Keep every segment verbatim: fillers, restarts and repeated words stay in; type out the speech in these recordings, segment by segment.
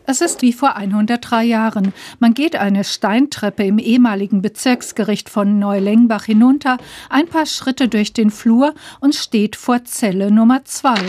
Es ist wie vor hundertdrei Jahren. Man geht eine Steintreppe im ehemaligen Bezirksgericht von Neulengbach hinunter, ein paar Schritte durch den Flur und steht vor Zelle Nummer zwei.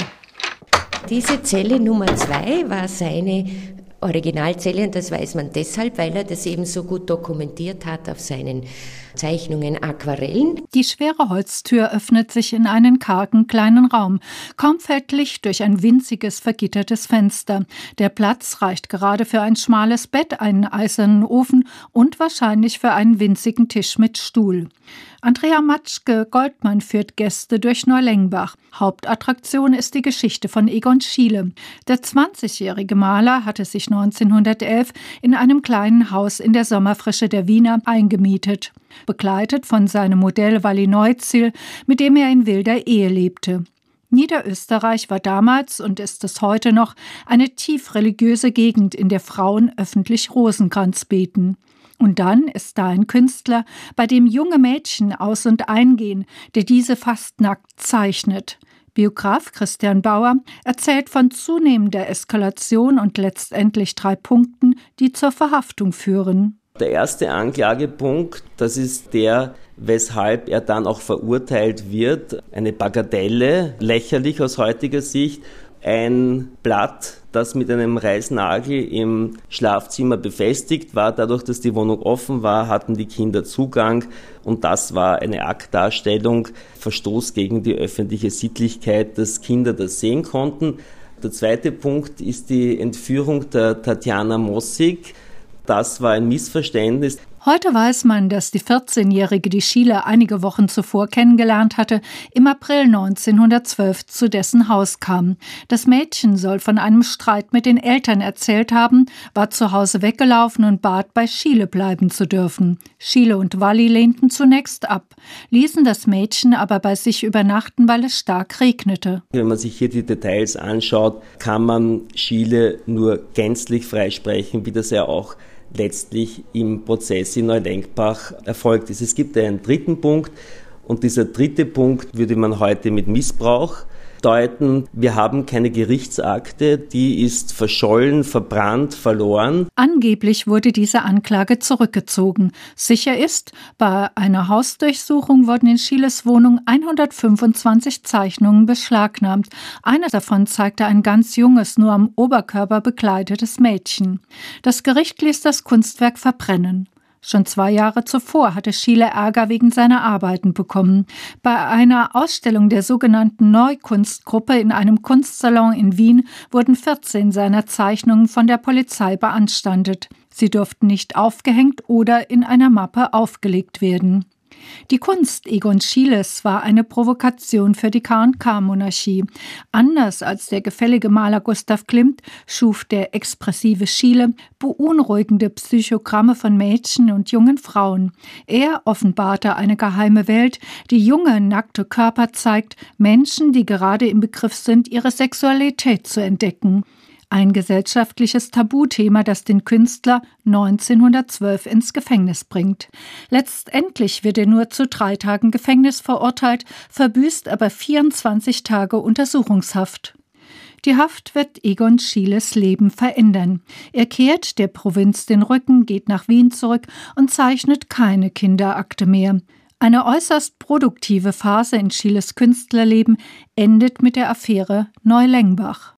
Diese Zelle Nummer zwei war seine Originalzelle und das weiß man deshalb, weil er das eben so gut dokumentiert hat auf seinen Zeichnungen, Aquarellen. Die schwere Holztür öffnet sich in einen kargen kleinen Raum. Kaum fällt Licht durch ein winziges, vergittertes Fenster. Der Platz reicht gerade für ein schmales Bett, einen eisernen Ofen und wahrscheinlich für einen winzigen Tisch mit Stuhl. Andrea Matschke-Goldmann führt Gäste durch Neulengbach. Hauptattraktion ist die Geschichte von Egon Schiele. Der zwanzigjährige Maler hatte sich neunzehnhundertelf in einem kleinen Haus in der Sommerfrische der Wiener eingemietet, begleitet von seinem Modell Walli Neuzil, mit dem er in wilder Ehe lebte. Niederösterreich war damals und ist es heute noch eine tief religiöse Gegend, in der Frauen öffentlich Rosenkranz beten. Und dann ist da ein Künstler, bei dem junge Mädchen aus- und eingehen, der diese fast nackt zeichnet. Biograf Christian Bauer erzählt von zunehmender Eskalation und letztendlich drei Punkten, die zur Verhaftung führen. Der erste Anklagepunkt, das ist der, weshalb er dann auch verurteilt wird. Eine Bagatelle, lächerlich aus heutiger Sicht. Ein Blatt, das mit einem Reißnagel im Schlafzimmer befestigt war. Dadurch, dass die Wohnung offen war, hatten die Kinder Zugang und das war eine Aktdarstellung, Verstoß gegen die öffentliche Sittlichkeit, dass Kinder das sehen konnten. Der zweite Punkt ist die Entführung der Tatjana Mossig. Das war ein Missverständnis. Heute weiß man, dass die vierzehnjährige, die Schiele einige Wochen zuvor kennengelernt hatte, im April neunzehnhundertzwölf zu dessen Haus kam. Das Mädchen soll von einem Streit mit den Eltern erzählt haben, war zu Hause weggelaufen und bat, bei Schiele bleiben zu dürfen. Schiele und Walli lehnten zunächst ab, ließen das Mädchen aber bei sich übernachten, weil es stark regnete. Wenn man sich hier die Details anschaut, kann man Schiele nur gänzlich freisprechen, wie das ja auch letztlich im Prozess in Neulengbach erfolgt ist. Es gibt einen dritten Punkt und dieser dritte Punkt würde man heute mit Missbrauch deuten. Wir haben keine Gerichtsakte, die ist verschollen, verbrannt, verloren. Angeblich wurde diese Anklage zurückgezogen. Sicher ist, bei einer Hausdurchsuchung wurden in Schieles Wohnung hundertfünfundzwanzig Zeichnungen beschlagnahmt. Eine davon zeigte ein ganz junges, nur am Oberkörper bekleidetes Mädchen. Das Gericht ließ das Kunstwerk verbrennen. Schon zwei Jahre zuvor hatte Schiele Ärger wegen seiner Arbeiten bekommen. Bei einer Ausstellung der sogenannten Neukunstgruppe in einem Kunstsalon in Wien wurden vierzehn seiner Zeichnungen von der Polizei beanstandet. Sie durften nicht aufgehängt oder in einer Mappe aufgelegt werden. Die Kunst Egon Schieles war eine Provokation für die K und K-Monarchie. Anders als der gefällige Maler Gustav Klimt schuf der expressive Schiele beunruhigende Psychogramme von Mädchen und jungen Frauen. Er offenbarte eine geheime Welt, die junge, nackte Körper zeigt, Menschen, die gerade im Begriff sind, ihre Sexualität zu entdecken. Ein gesellschaftliches Tabuthema, das den Künstler neunzehnhundertzwölf ins Gefängnis bringt. Letztendlich wird er nur zu drei Tagen Gefängnis verurteilt, verbüßt aber vierundzwanzig Tage Untersuchungshaft. Die Haft wird Egon Schieles Leben verändern. Er kehrt der Provinz den Rücken, geht nach Wien zurück und zeichnet keine Kinderakte mehr. Eine äußerst produktive Phase in Schieles Künstlerleben endet mit der Affäre Neulengbach.